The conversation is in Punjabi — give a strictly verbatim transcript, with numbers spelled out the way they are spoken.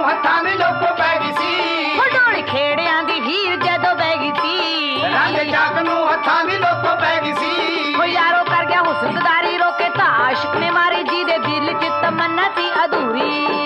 ਹੱਥਾਂ ਵਿੱਚ ਲੋਕੋ ਪੈ ਗਈ ਸੀ। ਢੋਲ ਖੇੜਿਆਂ ਦੀ ਹੀਰ ਜਦੋਂ ਬਹਿ ਗਈ ਸੀ। ਰੰਗ ਜੱਗ ਨੂੰ ਹੱਥਾਂ ਵਿੱਚ ਲੋਕੋ ਪੈ